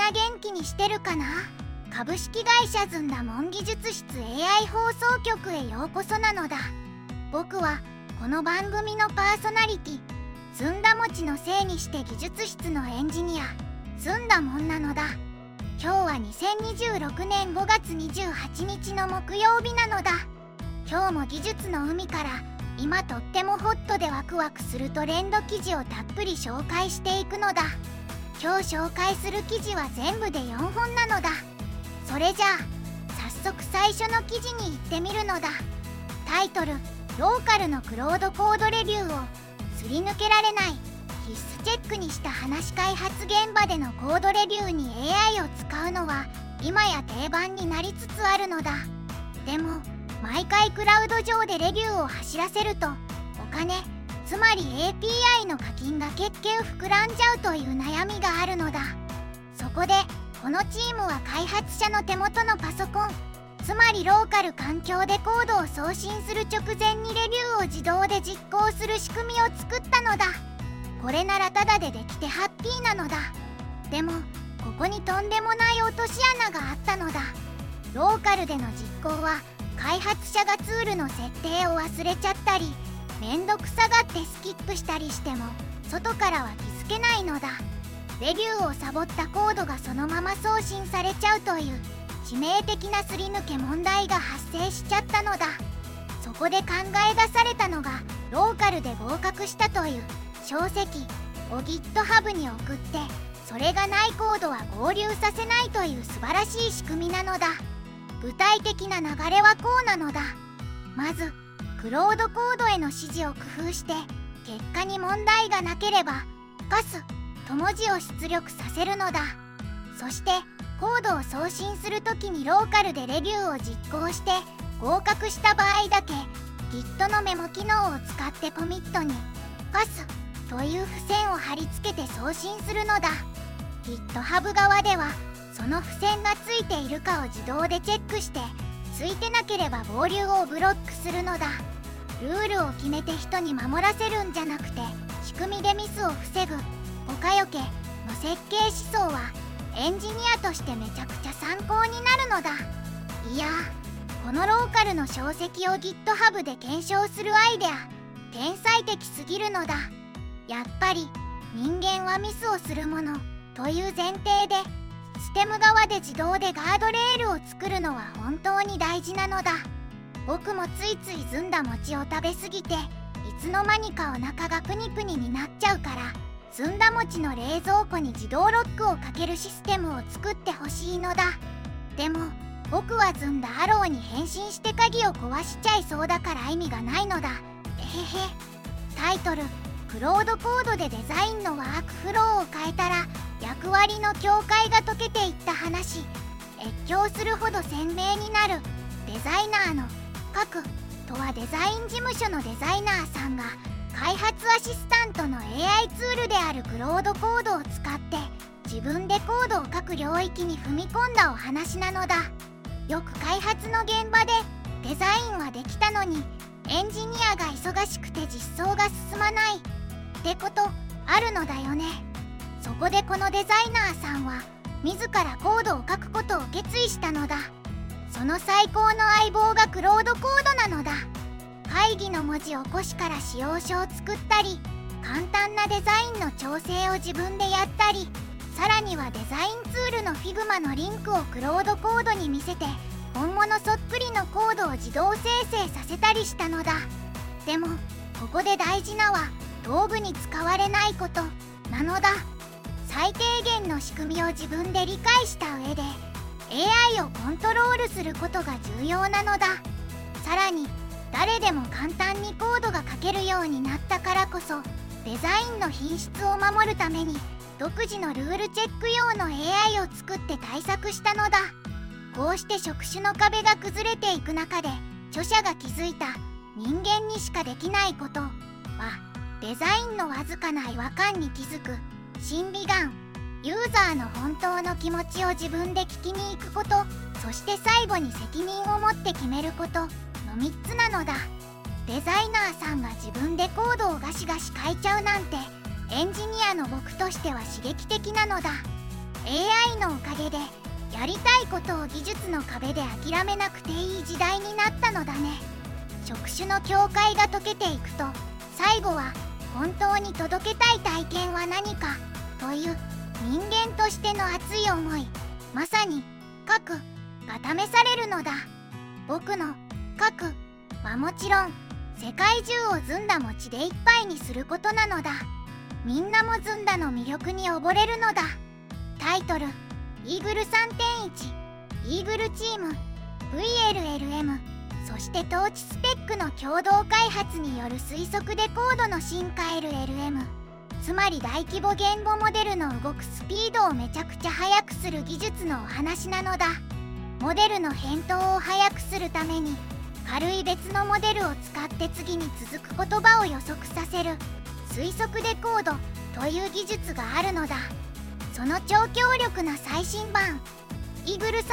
な元気にしてるかな。株式会社ずんだもん技術室 AI 放送局へようこそなのだ。僕はこの番組のパーソナリティ、ずんだもちのせいにして技術室のエンジニア、ずんだもんなのだ。今日は2026年5月28日の木曜日なのだ。今日も技術の海から今とってもホットでワクワクするトレンド記事をたっぷり紹介していくのだ。今日紹介する記事は全部で4本なのだ。それじゃあ早速最初の記事に行ってみるのだ。タイトル、ローカルのクロードコードレビューをすり抜けられない必須チェックにした話。開発現場でのコードレビューに AI を使うのは今や定番になりつつあるのだ。でも毎回クラウド上でレビューを走らせるとお金、つまり API の課金が結局膨らんじゃうという悩みがあるのだ。そこでこのチームは開発者の手元のパソコン、つまりローカル環境でコードを送信する直前にレビューを自動で実行する仕組みを作ったのだ。これならタダでできてハッピーなのだ。でもここにとんでもない落とし穴があったのだ。ローカルでの実行は開発者がツールの設定を忘れちゃったり、めんどくさがってスキップしたりしても外からは気づけないのだ。レビューをサボったコードがそのまま送信されちゃうという致命的なすり抜け問題が発生しちゃったのだ。そこで考え出されたのがローカルで合格したという証跡を GitHub に送って、それがないコードは合流させないという素晴らしい仕組みなのだ。具体的な流れはこうなのだ。まずクロードコードへの指示を工夫して結果に問題がなければガスと文字を出力させるのだ。そしてコードを送信するときにローカルでレビューを実行して合格した場合だけ Git のメモ機能を使ってコミットにガスという付箋を貼り付けて送信するのだ。 GitHub 側ではその付箋がついているかを自動でチェックして、ついてなければ合流をブロックするのだ。ルールを決めて人に守らせるんじゃなくて仕組みでミスを防ぐおかよけの設計思想はエンジニアとしてめちゃくちゃ参考になるのだ。いやー、このローカルの証跡を GitHub で検証するアイデア天才的すぎるのだ。やっぱり人間はミスをするものという前提でシステム側で自動でガードレールを作るのは本当に大事なのだ。僕もついついずんだ餅を食べ過ぎていつの間にかお腹がプニプニになっちゃうから、ずんだ餅の冷蔵庫に自動ロックをかけるシステムを作ってほしいのだ。でも僕はずんだアローに変身して鍵を壊しちゃいそうだから意味がないのだ。えへへ。タイトル、クロードコードでデザインのワークフローを変えたら役割の境界が解けていった話。越境するほど鮮明になるデザイナーの核とは、デザイン事務所のデザイナーさんが開発アシスタントの AI ツールであるクロードコードを使って自分でコードを書く領域に踏み込んだお話なのだ。よく開発の現場でデザインはできたのにエンジニアが忙しくて実装が進まないってことあるのだよね。そこでこのデザイナーさんは自らコードを書くことを決意したのだ。その最高の相棒がクロードコードなのだ。会議の文字起こしから使用書を作ったり、簡単なデザインの調整を自分でやったり、さらにはデザインツールの Figma のリンクをクロードコードに見せて本物そっくりのコードを自動生成させたりしたのだ。でもここで大事なは道具に使われないことなのだ。最低限の仕組みを自分で理解した上で AI をコントロールすることが重要なのだ。さらに誰でも簡単にコードが書けるようになったからこそ、デザインの品質を守るために独自のルールチェック用の AI を作って対策したのだ。こうして職種の壁が崩れていく中で著者が気づいた人間にしかできないことは、デザインのわずかな違和感に気づく審美眼、ユーザーの本当の気持ちを自分で聞きに行くこと、そして最後に責任を持って決めることの3つなのだ。デザイナーさんが自分でコードをガシガシ書いちゃうなんてエンジニアの僕としては刺激的なのだ。 AI のおかげでやりたいことを技術の壁で諦めなくていい時代になったのだね。職種の境界が解けていくと、最後は本当に届けたい体験は何かという人間としての熱い思い、まさに核が試されるのだ。僕の核はもちろん世界中をずんだ餅でいっぱいにすることなのだ。みんなもずんだの魅力に溺れるのだ。タイトルイーグル 3.1 イーグルチーム VLLM、 そして統治スペックの共同開発による推測で高度の進化 LLM、 つまり大規模言語モデルの動くスピードをめちゃくちゃ速くする技術のお話なのだ。モデルの返答を速くするために軽い別のモデルを使って次に続く言葉を予測させる推測デコードという技術があるのだ。その超強力な最新版イーグル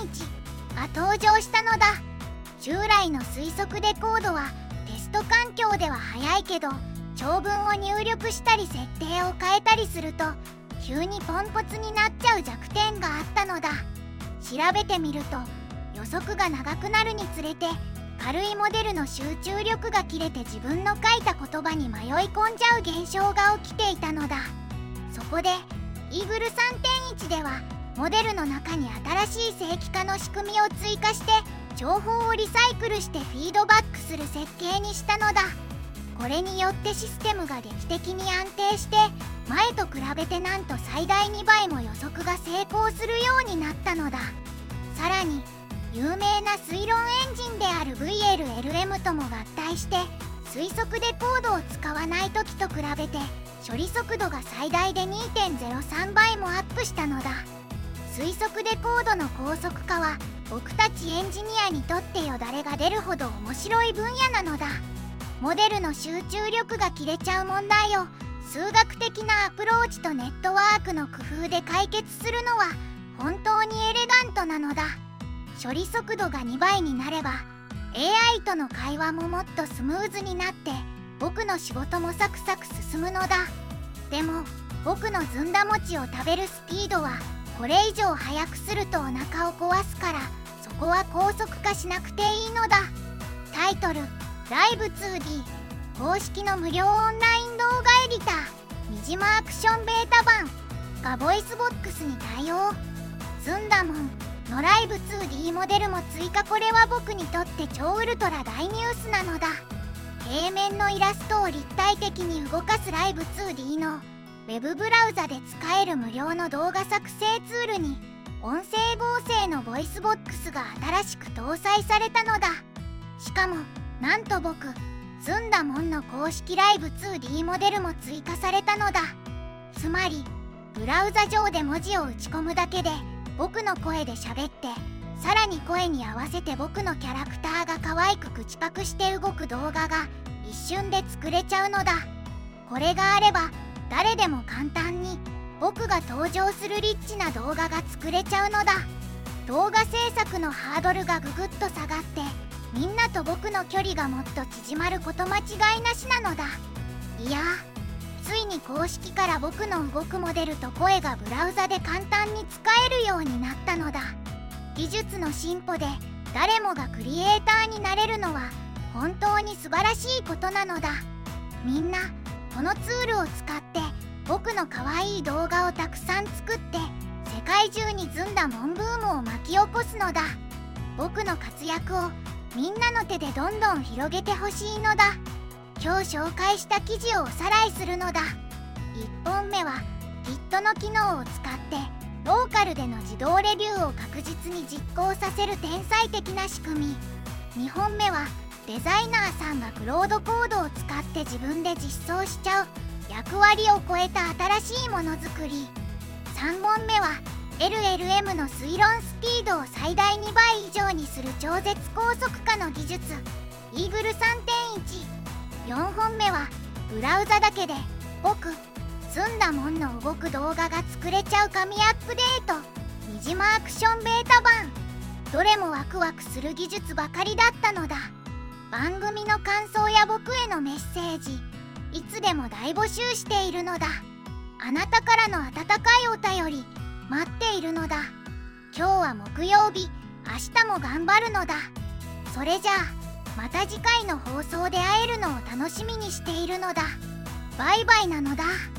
3.1 が登場したのだ。従来の推測デコードはテスト環境では速いけど、長文を入力したり設定を変えたりすると急にポンコツになっちゃう弱点があったのだ。調べてみると、予測が長くなるにつれて軽いモデルの集中力が切れて自分の書いた言葉に迷い込んじゃう現象が起きていたのだ。そこでイーグル 3.1 ではモデルの中に新しい正規化の仕組みを追加して情報をリサイクルしてフィードバックする設計にしたのだ。これによってシステムが劇的に安定して、前と比べてなんと最大2倍も予測が成功するようになったのだ。さらに有名な推論エンジンである VLLM とも合体して推測デコードを使わない時と比べて処理速度が最大で 2.03 倍もアップしたのだ。推測デコードの高速化は僕たちエンジニアにとってよだれが出るほど面白い分野なのだ。モデルの集中力が切れちゃう問題を数学的なアプローチとネットワークの工夫で解決するのは本当にエレガントなのだ。処理速度が2倍になれば AI との会話ももっとスムーズになって僕の仕事もサクサク進むのだ。でも僕のずんだ餅を食べるスピードはこれ以上速くするとお腹を壊すから、そこは高速化しなくていいのだ。タイトルライブ 2D 公式の無料オンライン動画エディターにじまアクションベータ版がボイスボックスに対応。ずんだもんのライブ 2D モデルも追加。これは僕にとって超ウルトラ大ニュースなのだ。平面のイラストを立体的に動かすライブ 2D のウェブブラウザで使える無料の動画作成ツールに音声合成のボイスボックスが新しく搭載されたのだ。しかもなんと僕ずんだもんの公式ライブ 2D モデルも追加されたのだ。つまりブラウザ上で文字を打ち込むだけで僕の声で喋って、さらに声に合わせて僕のキャラクターが可愛く口パクして動く動画が一瞬で作れちゃうのだ。これがあれば誰でも簡単に僕が登場するリッチな動画が作れちゃうのだ。動画制作のハードルがぐぐっと下がって、みんなと僕の距離がもっと縮まること間違いなしなのだ。いやついに公式から僕の動くモデルと声がブラウザで簡単に使えるようになったのだ。技術の進歩で誰もがクリエイターになれるのは本当に素晴らしいことなのだ。みんなこのツールを使って僕の可愛い動画をたくさん作って世界中にずんだもんブームを巻き起こすのだ。僕の活躍をみんなの手でどんどん広げてほしいのだ。今日紹介した記事をおさらいするのだ。1本目は Git の機能を使ってローカルでの自動レビューを確実に実行させる天才的な仕組み。2本目はデザイナーさんがクロードコードを使って自分で実装しちゃう役割を超えた新しいものづくり。3本目は LLM の推論スピードを最大2倍以上にする超絶高速化の技術イーグル 3.1。4本目はブラウザだけで僕ずんだもんの動く動画が作れちゃう神アップデートにじまアクションベータ版。どれもワクワクする技術ばかりだったのだ。番組の感想や僕へのメッセージいつでも大募集しているのだ。あなたからの温かいお便りいるのだ。今日は木曜日、明日も頑張るのだ。それじゃあまた次回の放送で会えるのを楽しみにしているのだ。バイバイなのだ。